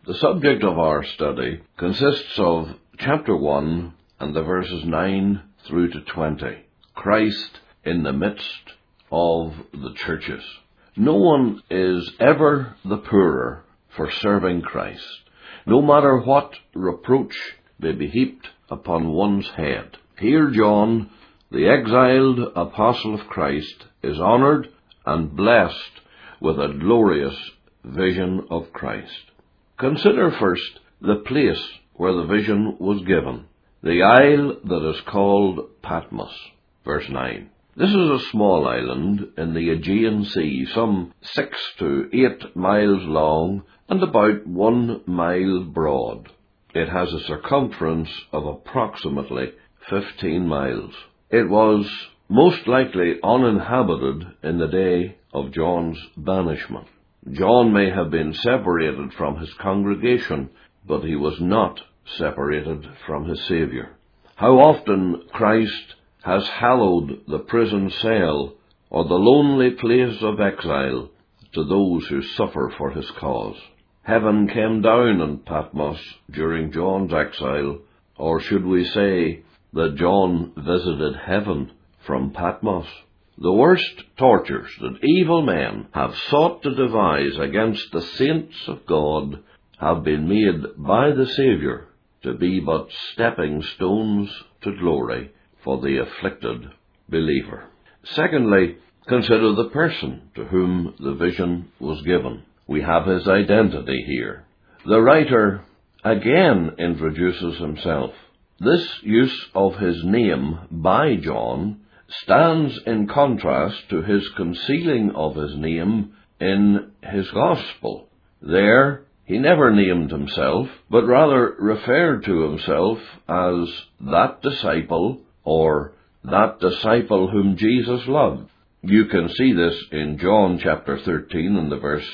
The subject of our study consists of chapter 1 and the verses 9 through to 20. Christ in the midst of the churches. No one is ever the poorer for serving Christ, no matter what reproach may be heaped upon one's head. Here John, the exiled apostle of Christ, is honoured and blessed with a glorious vision of Christ. Consider first the place where the vision was given, the isle that is called Patmos. Verse 9. This is a small island in the Aegean Sea, some 6 to 8 miles long and about 1 mile broad. It has a circumference of approximately 15 miles. It was most likely uninhabited in the day of John's banishment. John may have been separated from his congregation, but he was not separated from his Saviour. How often Christ has hallowed the prison cell or the lonely place of exile to those who suffer for his cause. Heaven came down in Patmos during John's exile, or should we say that John visited heaven from Patmos? The worst tortures that evil men have sought to devise against the saints of God have been made by the Saviour to be but stepping stones to glory for the afflicted believer. Secondly, consider the person to whom the vision was given. We have his identity here. The writer again introduces himself. This use of his name by John stands in contrast to his concealing of his name in his Gospel. There, he never named himself, but rather referred to himself as that disciple, or that disciple whom Jesus loved. You can see this in John chapter 13 and the verse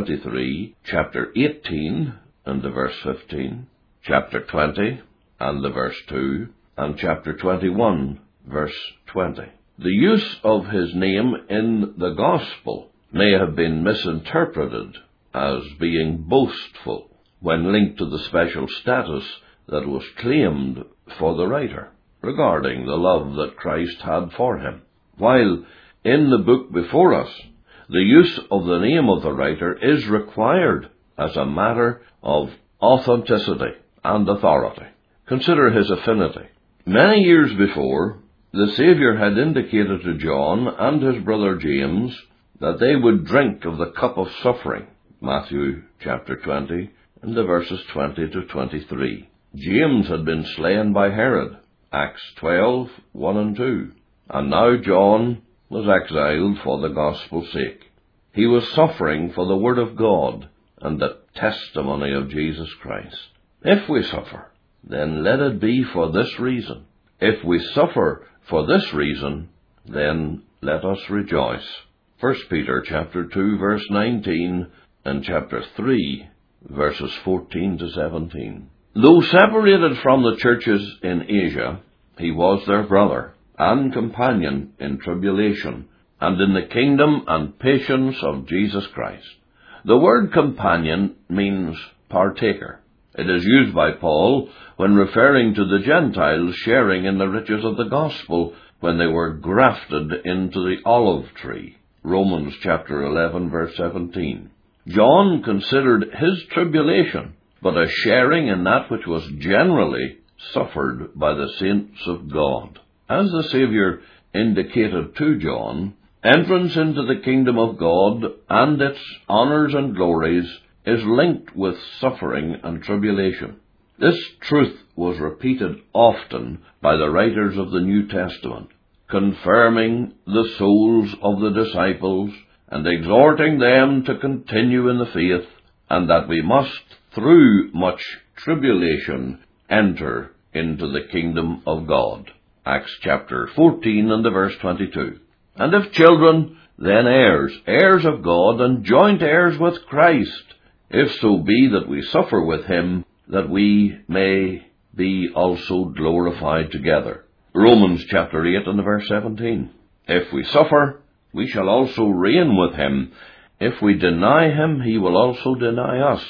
23, chapter 18 and the verse 15, chapter 20 and the verse 2, and chapter 21, verse 20. The use of his name in the Gospel may have been misinterpreted as being boastful when linked to the special status that was claimed for the writer regarding the love that Christ had for him. While in the book before us, the use of the name of the writer is required as a matter of authenticity and authority. Consider his affinity. Many years before, the Saviour had indicated to John and his brother James that they would drink of the cup of suffering. Matthew chapter 20 and the verses 20 to 23. James had been slain by Herod. Acts 12, 1 and 2. And now John was exiled for the gospel's sake. He was suffering for the word of God and the testimony of Jesus Christ. If we suffer, then let it be for this reason. If we suffer for this reason, then let us rejoice. 1 Peter chapter 2, verse 19, and chapter 3, verses 14 to 17. Though separated from the churches in Asia, he was their brother and companion in tribulation and in the kingdom and patience of Jesus Christ. The word companion means partaker. It is used by Paul when referring to the Gentiles sharing in the riches of the gospel when they were grafted into the olive tree. Romans chapter 11, verse 17. John considered his tribulation but a sharing in that which was generally suffered by the saints of God. As the Saviour indicated to John, entrance into the kingdom of God and its honours and glories is linked with suffering and tribulation. This truth was repeated often by the writers of the New Testament, confirming the souls of the disciples and exhorting them to continue in the faith, and that we must, through much tribulation, enter into the kingdom of God. Acts chapter 14 and the verse 22. And if children, then heirs, heirs of God, and joint heirs with Christ, if so be that we suffer with him, that we may be also glorified together. Romans chapter 8 and the verse 17. If we suffer, we shall also reign with him. If we deny him, he will also deny us.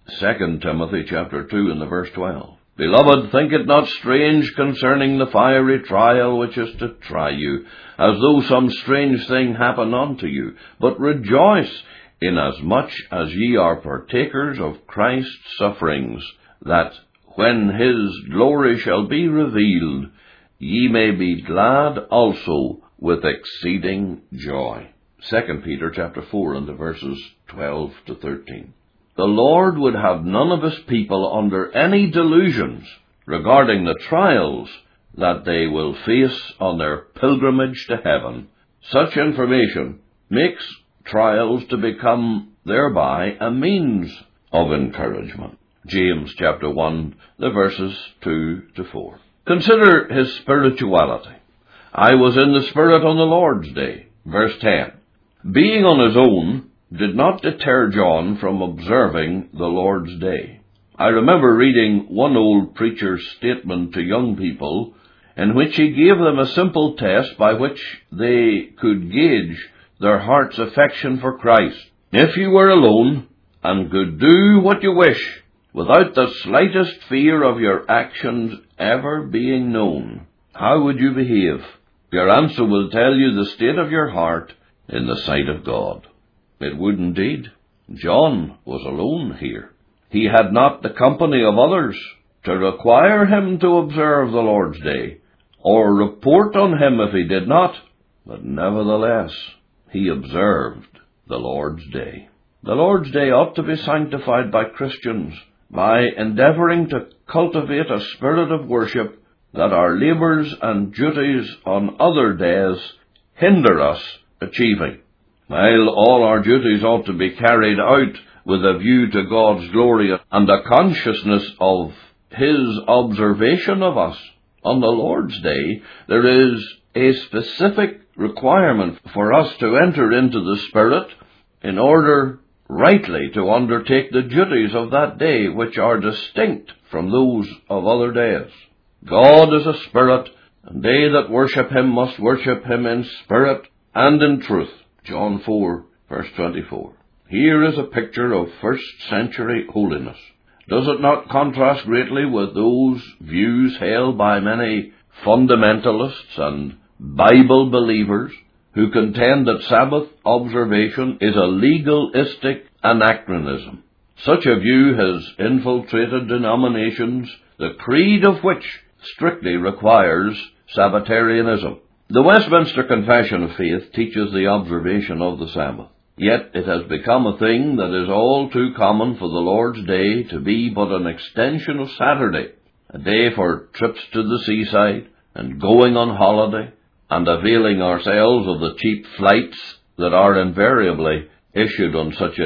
2 Timothy chapter 2 and the verse 12. Beloved, think it not strange concerning the fiery trial which is to try you, as though some strange thing happened unto you, but rejoice inasmuch as ye are partakers of Christ's sufferings, that when his glory shall be revealed, ye may be glad also with exceeding joy. 2 Peter chapter 4 and the verses 12 to 13. The Lord would have none of his people under any delusions regarding the trials that they will face on their pilgrimage to heaven. Such information makes trials to become thereby a means of encouragement. James chapter 1, the verses 2 to 4. Consider his spirituality. I was in the Spirit on the Lord's day. Verse 10. Being on his own did not deter John from observing the Lord's day. I remember reading one old preacher's statement to young people in which he gave them a simple test by which they could gauge their heart's affection for Christ. If you were alone and could do what you wish without the slightest fear of your actions ever being known, how would you behave? Your answer will tell you the state of your heart in the sight of God. It would indeed. John was alone here. He had not the company of others to require him to observe the Lord's day, or report on him if he did not, but nevertheless he observed the Lord's day. The Lord's day ought to be sanctified by Christians by endeavouring to cultivate a spirit of worship that our labours and duties on other days hinder us achieving. While all our duties ought to be carried out with a view to God's glory and a consciousness of his observation of us, on the Lord's day there is a specific requirement for us to enter into the Spirit in order rightly to undertake the duties of that day, which are distinct from those of other days. God is a Spirit, and they that worship him must worship him in spirit and in truth. John 4, verse 24. Here is a picture of first-century holiness. Does it not contrast greatly with those views held by many fundamentalists and Bible believers who contend that Sabbath observation is a legalistic anachronism? Such a view has infiltrated denominations, the creed of which strictly requires Sabbatarianism. The Westminster Confession of Faith teaches the observation of the Sabbath. Yet it has become a thing that is all too common for the Lord's day to be but an extension of Saturday, a day for trips to the seaside and going on holiday and availing ourselves of the cheap flights that are invariably issued on such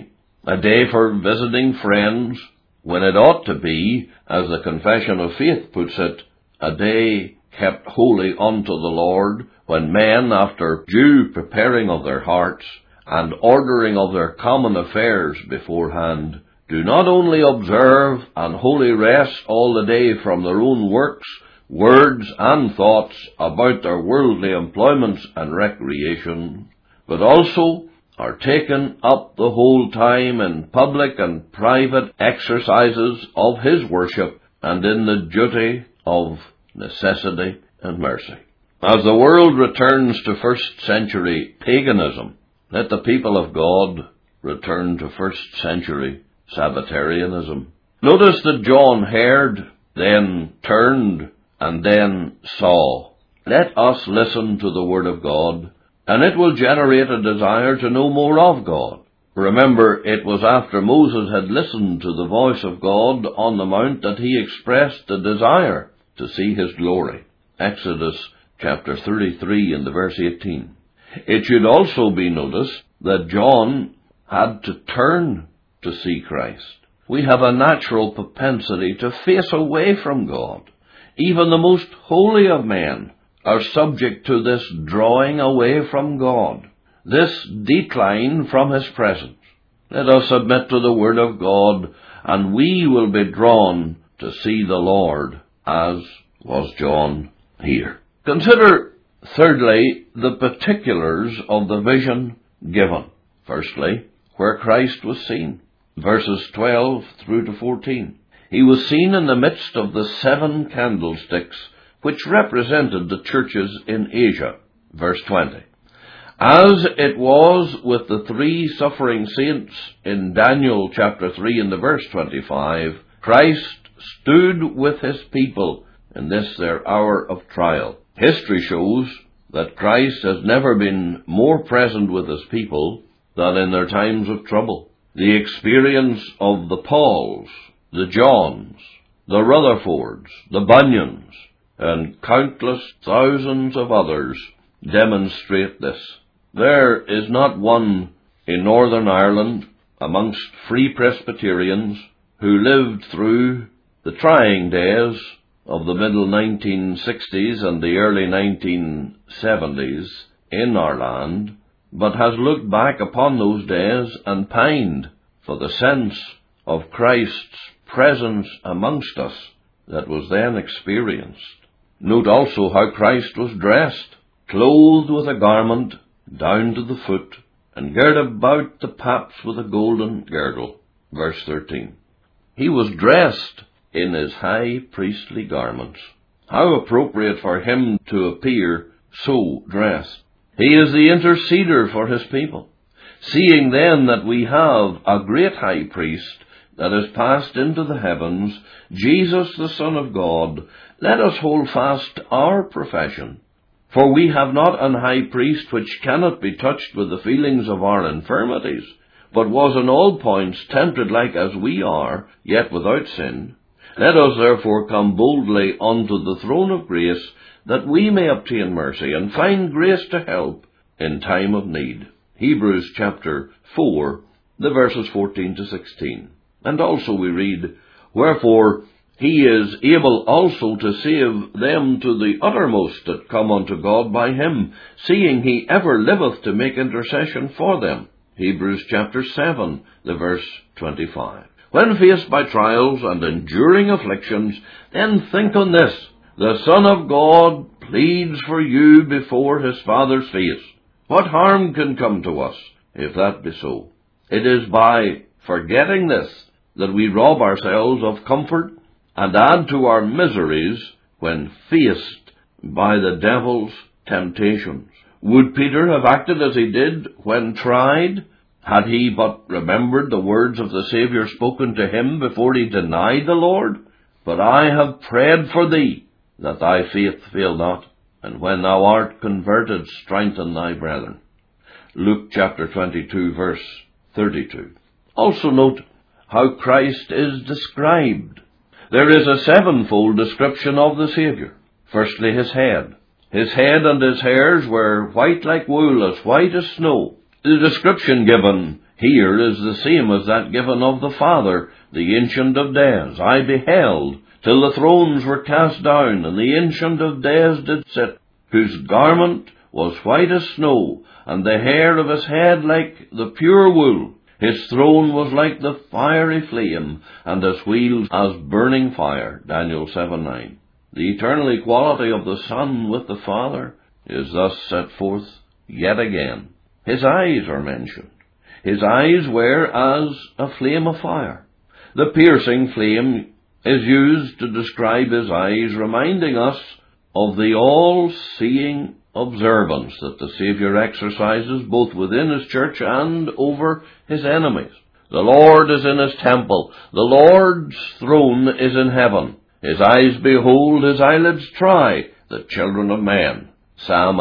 a day for visiting friends, when it ought to be, as the Confession of Faith puts it, a day kept holy unto the Lord, when men, after due preparing of their hearts and ordering of their common affairs beforehand, do not only observe and wholly rest all the day from their own works, words, and thoughts about their worldly employments and recreation, but also are taken up the whole time in public and private exercises of his worship and in the duty of necessity and mercy. As the world returns to first-century paganism, let the people of God return to first-century Sabbatarianism. Notice that John heard, then turned, and then saw. Let us listen to the Word of God, and it will generate a desire to know more of God. Remember, it was after Moses had listened to the voice of God on the mount that he expressed the desire to see his glory. Exodus chapter 33 and the verse 18. It should also be noticed that John had to turn to see Christ. We have a natural propensity to face away from God. Even the most holy of men are subject to this drawing away from God, this decline from his presence. Let us submit to the Word of God, and we will be drawn to see the Lord, as was John here. Consider, thirdly, the particulars of the vision given. Firstly, where Christ was seen. verses 12 through to 14. He was seen in the midst of the 7 candlesticks, which represented the churches in Asia. Verse 20. As it was with the 3 suffering saints in Daniel chapter 3 and the verse 25, Christ stood with his people in this their hour of trial. History shows that Christ has never been more present with his people than in their times of trouble. The experience of the Pauls, the Johns, the Rutherfords, the Bunyans, and countless thousands of others demonstrate this. There is not one in Northern Ireland amongst Free Presbyterians who lived through the trying days of the middle 1960s and the early 1970s in our land, but has looked back upon those days and pined for the sense of Christ's presence amongst us that was then experienced. Note also how Christ was dressed, clothed with a garment down to the foot, and girt about the paps with a golden girdle. Verse 13. He was dressed in his high priestly garments. How appropriate for him to appear so dressed. He is the interceder for his people. Seeing then that we have a great high priest that is passed into the heavens, Jesus the Son of God, let us hold fast our profession. For we have not an high priest which cannot be touched with the feelings of our infirmities, but was in all points tempted like as we are, yet without sin. Let us therefore come boldly unto the throne of grace, that we may obtain mercy, and find grace to help in time of need. Hebrews chapter 4, the verses 14 to 16. And also we read, Wherefore he is able also to save them to the uttermost that come unto God by him, seeing he ever liveth to make intercession for them. Hebrews chapter 7, the verse 25. When faced by trials and enduring afflictions, then think on this: the Son of God pleads for you before his Father's face. What harm can come to us, if that be so? It is by forgetting this that we rob ourselves of comfort and add to our miseries when faced by the devil's temptations. Would Peter have acted as he did when tried, had he but remembered the words of the Saviour spoken to him before he denied the Lord? But I have prayed for thee, that thy faith fail not, and when thou art converted, strengthen thy brethren. Luke chapter 22, verse 32. Also note how Christ is described. There is a 7-fold description of the Saviour. Firstly, his head. His head and his hairs were white like wool, as white as snow. The description given here is the same as that given of the Father, the Ancient of Days. I beheld, till the thrones were cast down, and the Ancient of Days did sit, whose garment was white as snow, and the hair of his head like the pure wool. His throne was like the fiery flame, and his wheels as burning fire. Daniel 7:9. The eternal equality of the Son with the Father is thus set forth yet again. His eyes are mentioned. His eyes were as a flame of fire. The piercing flame is used to describe his eyes, reminding us of the all-seeing observance that the Saviour exercises both within his church and over his enemies. The Lord is in his temple. The Lord's throne is in heaven. His eyes behold, his eyelids try the children of men. Psalm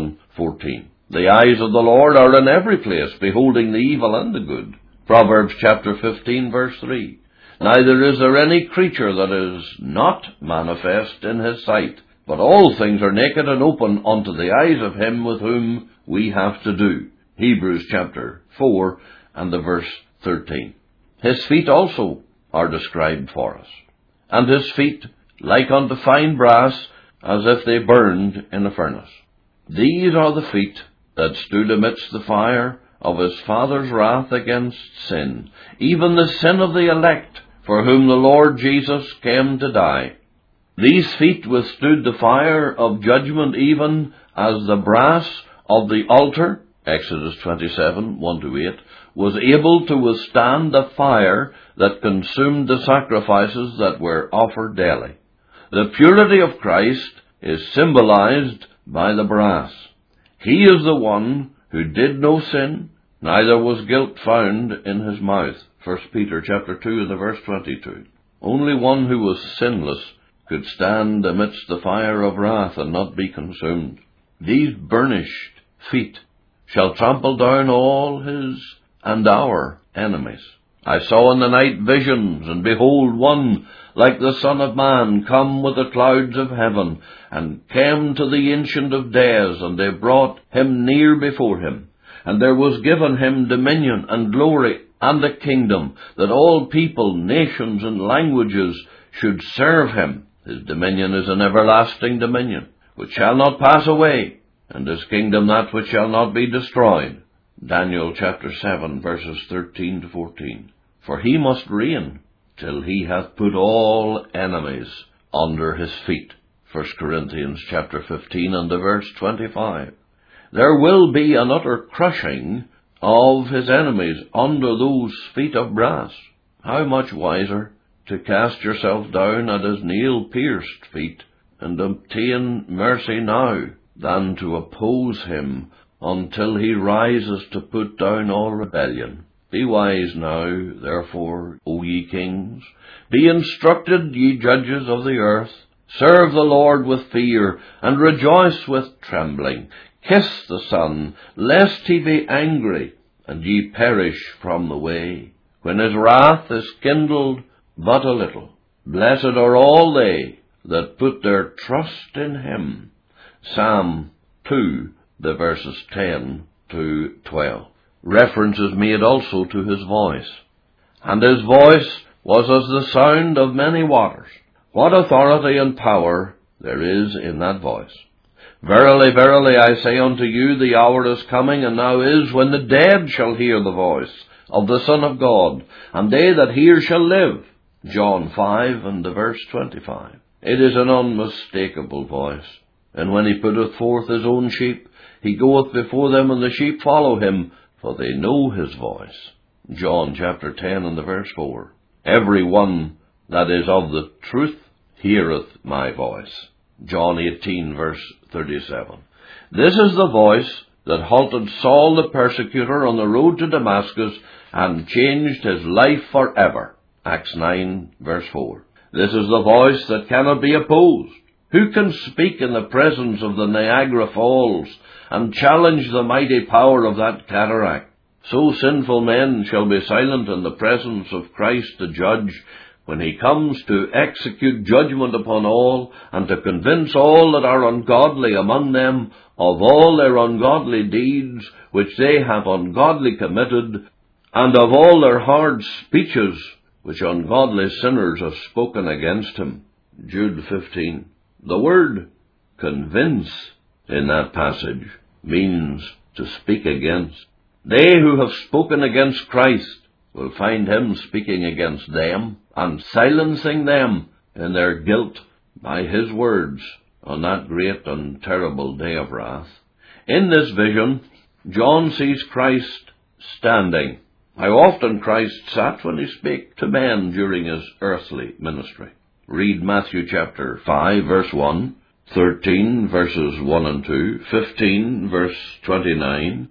11:14. The eyes of the Lord are in every place, beholding the evil and the good. Proverbs chapter 15, verse 3. Neither is there any creature that is not manifest in his sight, but all things are naked and open unto the eyes of him with whom we have to do. Hebrews chapter 4 and the verse 13. His feet also are described for us. And his feet like unto fine brass, as if they burned in a furnace. These are the feet that stood amidst the fire of his Father's wrath against sin, even the sin of the elect, for whom the Lord Jesus came to die. These feet withstood the fire of judgment, even as the brass of the altar Exodus 27, 1-8, was able to withstand the fire that consumed the sacrifices that were offered daily. The purity of Christ is symbolized by the brass. He is the one who did no sin, neither was guilt found in his mouth. 1 Peter chapter 2 and the verse 22. Only one who was sinless could stand amidst the fire of wrath and not be consumed. These burnished feet shall trample down all his and our enemies. I saw in the night visions, and behold, one like the Son of Man come with the clouds of heaven, and came to the Ancient of Days, and they brought him near before him. And there was given him dominion and glory and a kingdom, that all people, nations, and languages should serve him. His dominion is an everlasting dominion, which shall not pass away, and his kingdom that which shall not be destroyed. Daniel chapter 7, verses 13-14. For he must reign till he hath put all enemies under his feet. 1 Corinthians chapter 15 and the verse 25. There will be an utter crushing of his enemies under those feet of brass. How much wiser to cast yourself down at his nail-pierced feet and obtain mercy now than to oppose him until he rises to put down all rebellion. Be wise now, therefore, O ye kings. Be instructed, ye judges of the earth. Serve the Lord with fear, and rejoice with trembling. Kiss the Son, lest he be angry, and ye perish from the way, when his wrath is kindled but a little. Blessed are all they that put their trust in him. Psalm 2, the verses 10-12. Reference is made also to his voice. And his voice was as the sound of many waters. What authority and power there is in that voice. Verily, verily, I say unto you, the hour is coming, and now is, when the dead shall hear the voice of the Son of God, and they that hear shall live. John 5 and the verse 25. It is an unmistakable voice. And when he putteth forth his own sheep, he goeth before them, and the sheep follow him, for they know his voice. John chapter 10 and the verse 4. Every one that is of the truth heareth my voice. John 18 verse 37. This is the voice that halted Saul the persecutor on the road to Damascus and changed his life forever. Acts 9 verse 4. This is the voice that cannot be opposed. Who can speak in the presence of the Niagara Falls and challenge the mighty power of that cataract? So sinful men shall be silent in the presence of Christ the judge, when he comes to execute judgment upon all, and to convince all that are ungodly among them of all their ungodly deeds which they have ungodly committed, and of all their hard speeches which ungodly sinners have spoken against him. Jude 15. The word convince in that passage means to speak against. They who have spoken against Christ will find him speaking against them and silencing them in their guilt by his words on that great and terrible day of wrath. In this vision, John sees Christ standing. How often Christ sat when he spake to men during his earthly ministry. Read Matthew chapter 5 verse 1, 13 verses 1 and 2, 15 verse 29,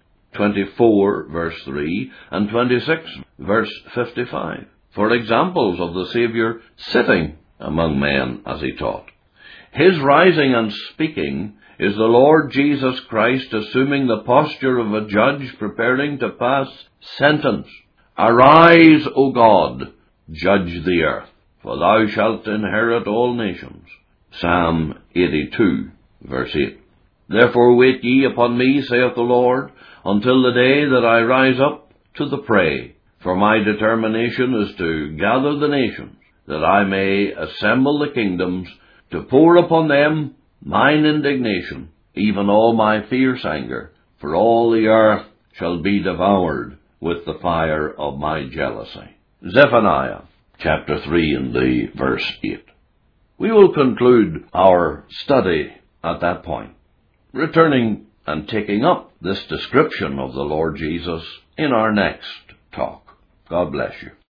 24 verse 3, and 26 verse 55, for examples of the Saviour sitting among men as he taught. His rising and speaking is the Lord Jesus Christ assuming the posture of a judge preparing to pass sentence. Arise, O God, judge the earth, for thou shalt inherit all nations. Psalm 82, verse 8. Therefore wait ye upon me, saith the Lord, until the day that I rise up to the prey. For my determination is to gather the nations, that I may assemble the kingdoms, to pour upon them mine indignation, even all my fierce anger, for all the earth shall be devoured with the fire of my jealousy. Zephaniah chapter 3 and the verse 8. We will conclude our study at that point. Returning and taking up this description of the Lord Jesus in our next talk. God bless you.